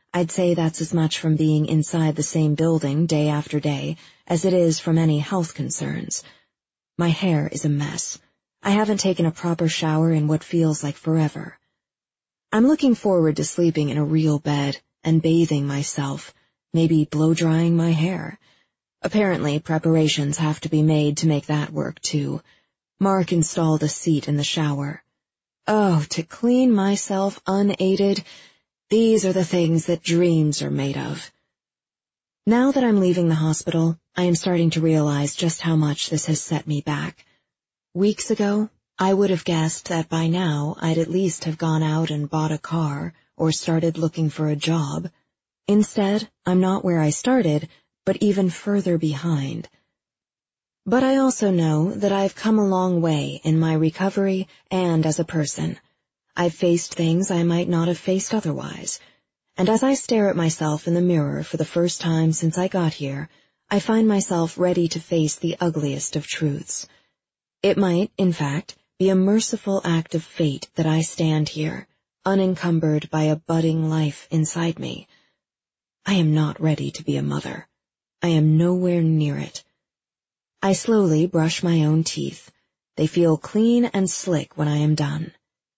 I'd say that's as much from being inside the same building day after day as it is from any health concerns. My hair is a mess. I haven't taken a proper shower in what feels like forever. I'm looking forward to sleeping in a real bed and bathing myself, maybe blow-drying my hair. Apparently, preparations have to be made to make that work, too. Mark installed a seat in the shower. Oh, to clean myself unaided, these are the things that dreams are made of. Now that I'm leaving the hospital, I am starting to realize just how much this has set me back. Weeks ago, I would have guessed that by now I'd at least have gone out and bought a car or started looking for a job. Instead, I'm not where I started, but even further behind. But I also know that I've come a long way in my recovery and as a person. I've faced things I might not have faced otherwise. And as I stare at myself in the mirror for the first time since I got here, I find myself ready to face the ugliest of truths. It might, in fact, be a merciful act of fate that I stand here, unencumbered by a budding life inside me. I am not ready to be a mother. I am nowhere near it. I slowly brush my own teeth. They feel clean and slick when I am done.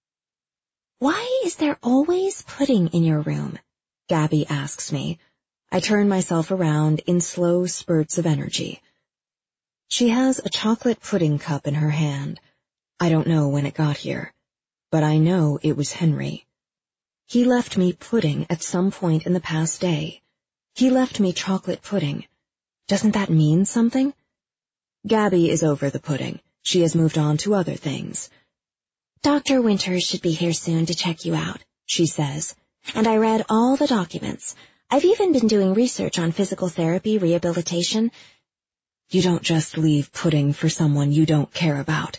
"Why is there always pudding in your room?" Gabby asks me. I turn myself around in slow spurts of energy. She has a chocolate pudding cup in her hand. I don't know when it got here, but I know it was Henry. He left me pudding at some point in the past day. He left me chocolate pudding. Doesn't that mean something? Gabby is over the pudding. She has moved on to other things. "Doctor Winters should be here soon to check you out," she says. "And I read all the documents. I've even been doing research on physical therapy rehabilitation." You don't just leave pudding for someone you don't care about.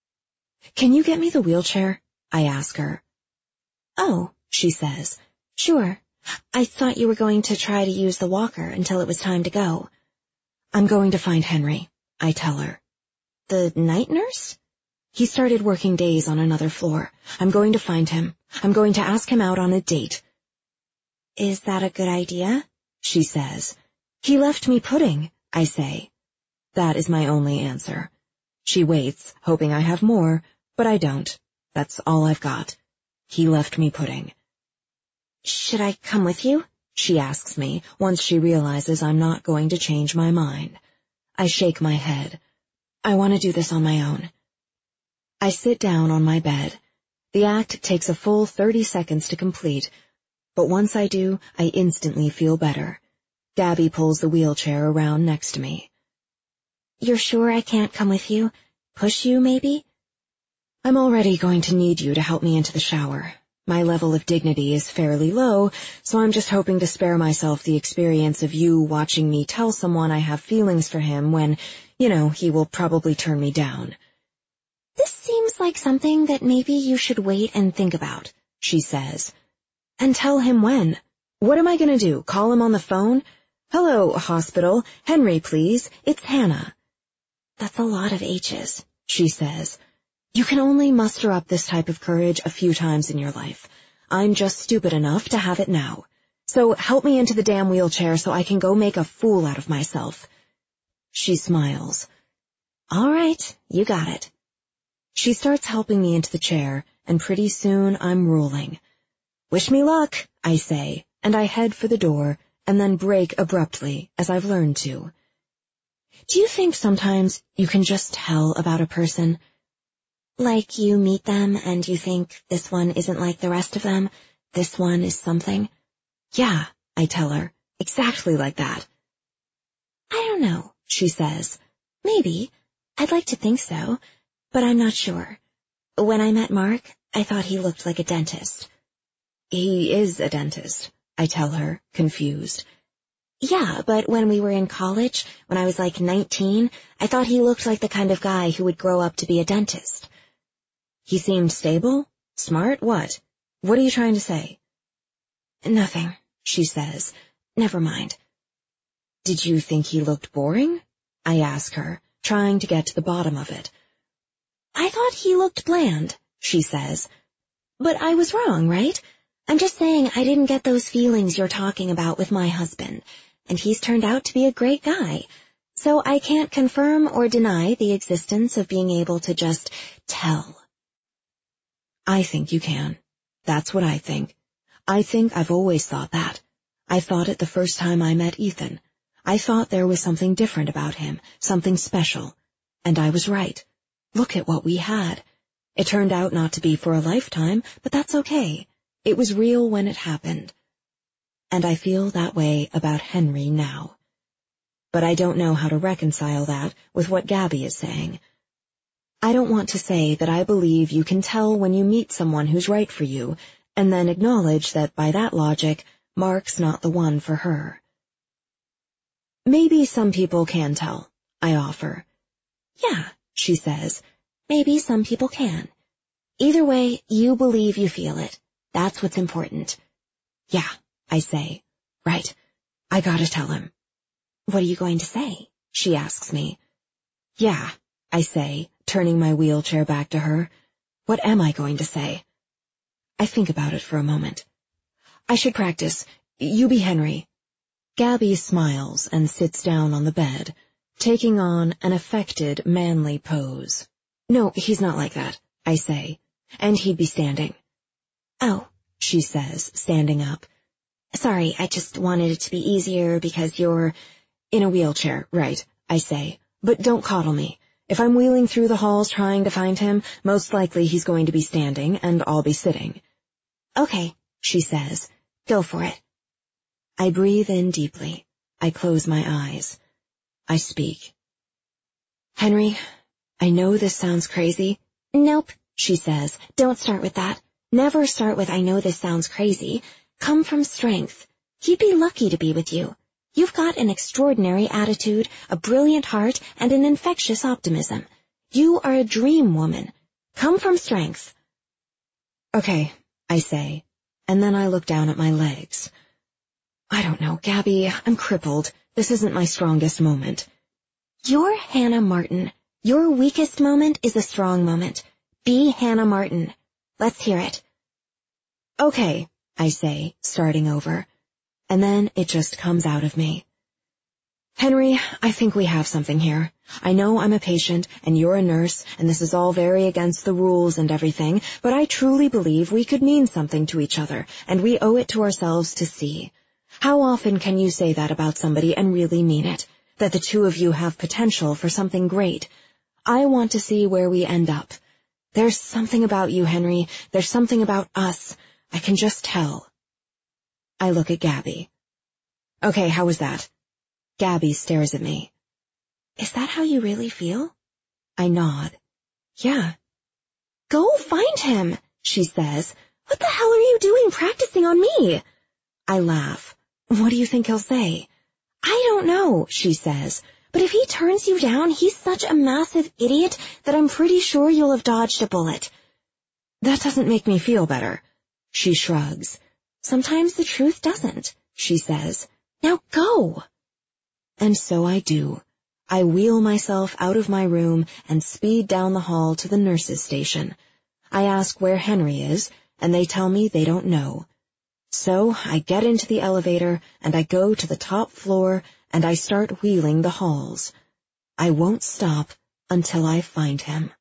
"Can you get me the wheelchair?" I ask her. "Oh," she says. "Sure. I thought you were going to try to use the walker until it was time to go." "I'm going to find Henry," I tell her. "The night nurse?" "He started working days on another floor. I'm going to find him. I'm going to ask him out on a date." "Is that a good idea?" she says. "He left me pudding," I say. That is my only answer. She waits, hoping I have more, but I don't. That's all I've got. He left me pudding. "Should I come with you?" she asks me, once she realizes I'm not going to change my mind. I shake my head. I want to do this on my own. I sit down on my bed. The act takes a full thirty seconds to complete, but once I do, I instantly feel better. Gabby pulls the wheelchair around next to me. "You're sure I can't come with you? Push you, maybe?" "I'm already going to need you to help me into the shower. My level of dignity is fairly low, so I'm just hoping to spare myself the experience of you watching me tell someone I have feelings for him when, you know, he will probably turn me down." "This seems like something that maybe you should wait and think about," she says. "And tell him when. What am I going to do, call him on the phone? 'Hello, hospital. Henry, please. It's Hannah.'" "That's a lot of H's," she says. "You can only muster up this type of courage a few times in your life. I'm just stupid enough to have it now. So help me into the damn wheelchair so I can go make a fool out of myself." She smiles. "All right, you got it." She starts helping me into the chair, and pretty soon I'm rolling. "Wish me luck," I say, and I head for the door, and then brake abruptly, as I've learned to. Do you think sometimes you can just tell about a person? Like you meet them and you think this one isn't like the rest of them, this one is something? "Yeah," I tell her, "exactly like that." "I don't know," she says. "Maybe. I'd like to think so, but I'm not sure. When I met Mark, I thought he looked like a dentist." "He is a dentist," I tell her, confused. "Yeah, but when we were in college, when I was like nineteen, I thought he looked like the kind of guy who would grow up to be a dentist." "He seemed stable? Smart? What? What are you trying to say?" "Nothing," she says. "Never mind." "Did you think he looked boring?" I ask her, trying to get to the bottom of it. "I thought he looked bland," she says. "But I was wrong, right? I'm just saying I didn't get those feelings you're talking about with my husband, and he's turned out to be a great guy. So I can't confirm or deny the existence of being able to just tell. I think you can. That's what I think. I think I've always thought that. I thought it the first time I met Ethan. I thought there was something different about him, something special. And I was right. Look at what we had. It turned out not to be for a lifetime, but that's okay. It was real when it happened. And I feel that way about Henry now. But I don't know how to reconcile that with what Gabby is saying. I don't want to say that I believe you can tell when you meet someone who's right for you, and then acknowledge that by that logic, Mark's not the one for her. Maybe some people can tell, I offer. Yeah, she says, maybe some people can. Either way, you believe you feel it. That's what's important. Yeah, I say. Right. I gotta tell him. What are you going to say? She asks me. Yeah, I say, turning my wheelchair back to her. What am I going to say? I think about it for a moment. I should practice. You be Henry. Gabby smiles and sits down on the bed, taking on an affected, manly pose. No, he's not like that, I say, and he'd be standing. Oh, she says, standing up. Sorry, I just wanted it to be easier because you're in a wheelchair, right, I say. But don't coddle me. If I'm wheeling through the halls trying to find him, most likely he's going to be standing and I'll be sitting. Okay, she says. Go for it. I breathe in deeply. I close my eyes. I speak. Henry, I know this sounds crazy. Nope, she says. Don't start with that. Never start with I know this sounds crazy. Come from strength. He'd be lucky to be with you. You've got an extraordinary attitude, a brilliant heart, and an infectious optimism. You are a dream woman. Come from strength. Okay, I say, and then I look down at my legs. I don't know, Gabby, I'm crippled. This isn't my strongest moment. You're Hannah Martin. Your weakest moment is a strong moment. Be Hannah Martin. Let's hear it. Okay, I say, starting over. And then it just comes out of me. Henry, I think we have something here. I know I'm a patient and you're a nurse and this is all very against the rules and everything, but I truly believe we could mean something to each other and we owe it to ourselves to see. How often can you say that about somebody and really mean it? That the two of you have potential for something great? I want to see where we end up. There's something about you, Henry. There's something about us. I can just tell. I look at Gabby. Okay, how was that? Gabby stares at me. Is that how you really feel? I nod. Yeah. Go find him, she says. What the hell are you doing practicing on me? I laugh. What do you think he'll say? I don't know, she says. But if he turns you down, he's such a massive idiot that I'm pretty sure you'll have dodged a bullet. That doesn't make me feel better. She shrugs. Sometimes the truth doesn't, she says. Now go. And so I do. I wheel myself out of my room and speed down the hall to the nurse's station. I ask where Henry is, and they tell me they don't know. So I get into the elevator, and I go to the top floor, and I start wheeling the halls. I won't stop until I find him.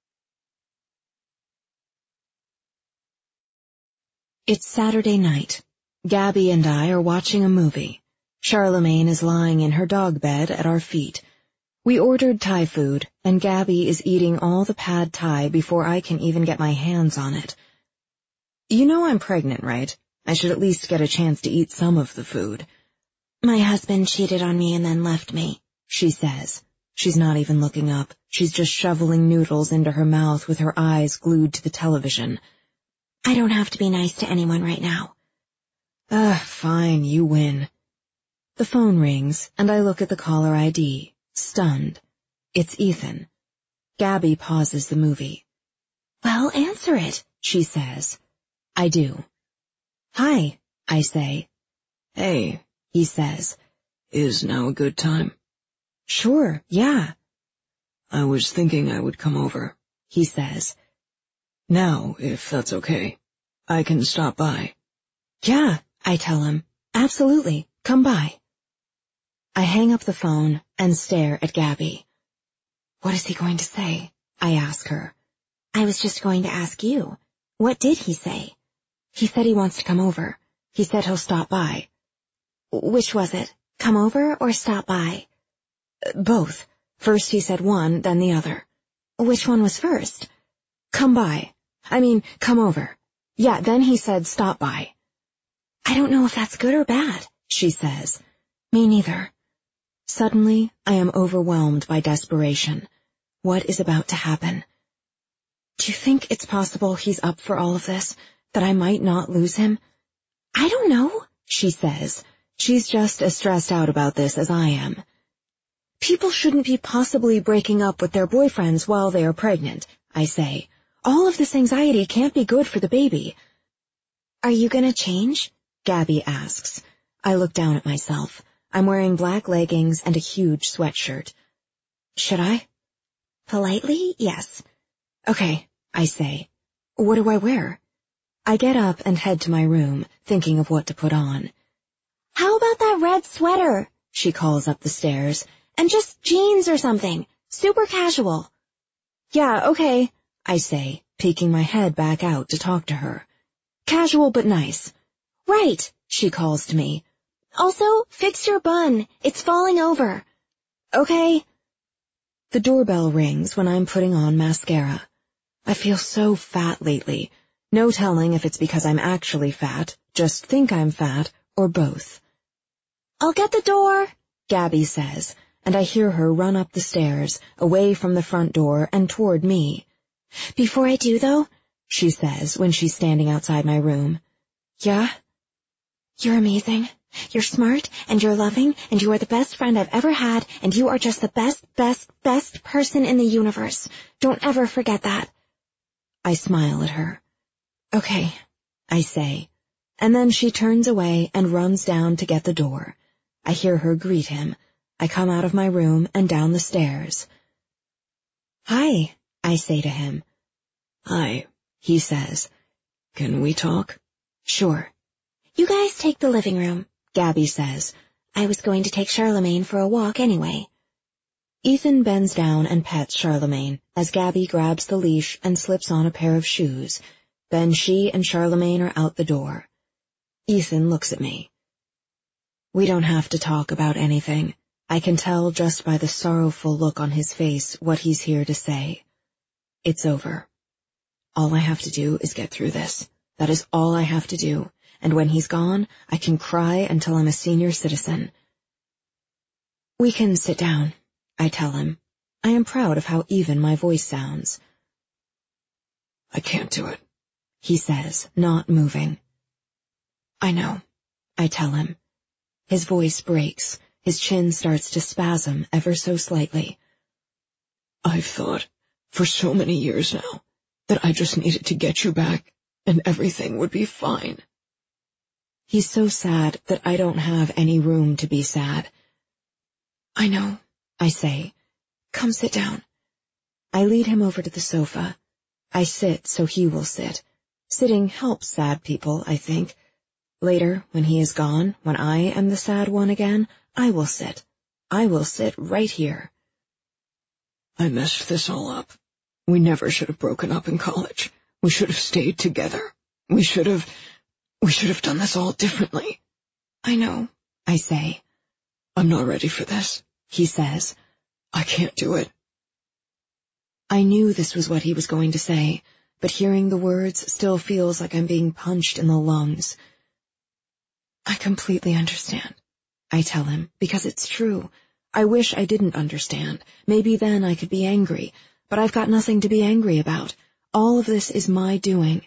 It's Saturday night. Gabby and I are watching a movie. Charlemagne is lying in her dog bed at our feet. We ordered Thai food, and Gabby is eating all the pad Thai before I can even get my hands on it. You know I'm pregnant, right? I should at least get a chance to eat some of the food. My husband cheated on me and then left me, she says. She's not even looking up. She's just shoveling noodles into her mouth with her eyes glued to the television. I don't have to be nice to anyone right now. Ugh, fine, you win. The phone rings, and I look at the caller I D, stunned. It's Ethan. Gabby pauses the movie. Well, answer it, she says. I do. Hi, I say. Hey, he says. Is now a good time? Sure, yeah. I was thinking I would come over, he says. Now, if that's okay, I can stop by. Yeah, I tell him. Absolutely. Come by. I hang up the phone and stare at Gabby. What is he going to say? I ask her. I was just going to ask you. What did he say? He said he wants to come over. He said he'll stop by. Which was it? Come over or stop by? Both. First he said one, then the other. Which one was first? Come by. I mean, come over. Yeah, then he said stop by. I don't know if that's good or bad, she says. Me neither. Suddenly, I am overwhelmed by desperation. What is about to happen? Do you think it's possible he's up for all of this, that I might not lose him? I don't know, she says. She's just as stressed out about this as I am. People shouldn't be possibly breaking up with their boyfriends while they are pregnant, I say. All of this anxiety can't be good for the baby. Are you gonna change? Gabby asks. I look down at myself. I'm wearing black leggings and a huge sweatshirt. Should I? Politely, yes. Okay, I say. What do I wear? I get up and head to my room, thinking of what to put on. How about that red sweater? She calls up the stairs. And just jeans or something. Super casual. Yeah, okay, I say, peeking my head back out to talk to her. Casual but nice. Right, she calls to me. Also, fix your bun. It's falling over. Okay. The doorbell rings when I'm putting on mascara. I feel so fat lately. No telling if it's because I'm actually fat, just think I'm fat, or both. I'll get the door, Gabby says, and I hear her run up the stairs, away from the front door and toward me. Before I do, though, she says when she's standing outside my room. Yeah? You're amazing. You're smart, and you're loving, and you are the best friend I've ever had, and you are just the best, best, best person in the universe. Don't ever forget that. I smile at her. Okay, I say, and then she turns away and runs down to get the door. I hear her greet him. I come out of my room and down the stairs. Hi, I say to him. Hi, he says. Can we talk? Sure. You guys take the living room, Gabby says. I was going to take Charlemagne for a walk anyway. Ethan bends down and pets Charlemagne as Gabby grabs the leash and slips on a pair of shoes. Then she and Charlemagne are out the door. Ethan looks at me. We don't have to talk about anything. I can tell just by the sorrowful look on his face what he's here to say. It's over. All I have to do is get through this. That is all I have to do. And when he's gone, I can cry until I'm a senior citizen. We can sit down, I tell him. I am proud of how even my voice sounds. I can't do it, he says, not moving. I know, I tell him. His voice breaks. His chin starts to spasm ever so slightly. I've thought, for so many years now, that I just needed to get you back, and everything would be fine. He's so sad that I don't have any room to be sad. I know, I say. Come sit down. I lead him over to the sofa. I sit so he will sit. Sitting helps sad people, I think. Later, when he is gone, when I am the sad one again, I will sit. I will sit right here. I messed this all up. We never should have broken up in college. We should have stayed together. We should have... We should have done this all differently. I know, I say. I'm not ready for this, he says. I can't do it. I knew this was what he was going to say, but hearing the words still feels like I'm being punched in the lungs. I completely understand, I tell him, because it's true. I wish I didn't understand. Maybe then I could be angry, but I've got nothing to be angry about. All of this is my doing.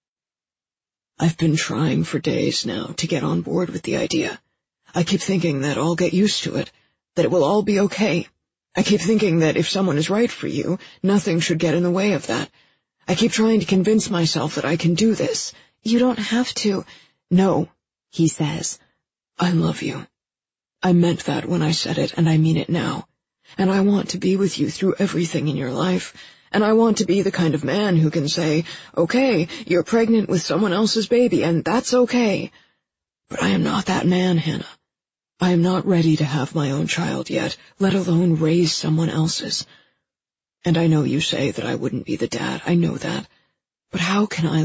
I've been trying for days now to get on board with the idea. I keep thinking that I'll get used to it, that it will all be okay. I keep thinking that if someone is right for you, nothing should get in the way of that. I keep trying to convince myself that I can do this. You don't have to. No, he says. I love you. I meant that when I said it, and I mean it now. And I want to be with you through everything in your life, and I want to be the kind of man who can say, okay, you're pregnant with someone else's baby, and that's okay. But I am not that man, Hannah. I am not ready to have my own child yet, let alone raise someone else's. And I know you say that I wouldn't be the dad, I know that. But how can I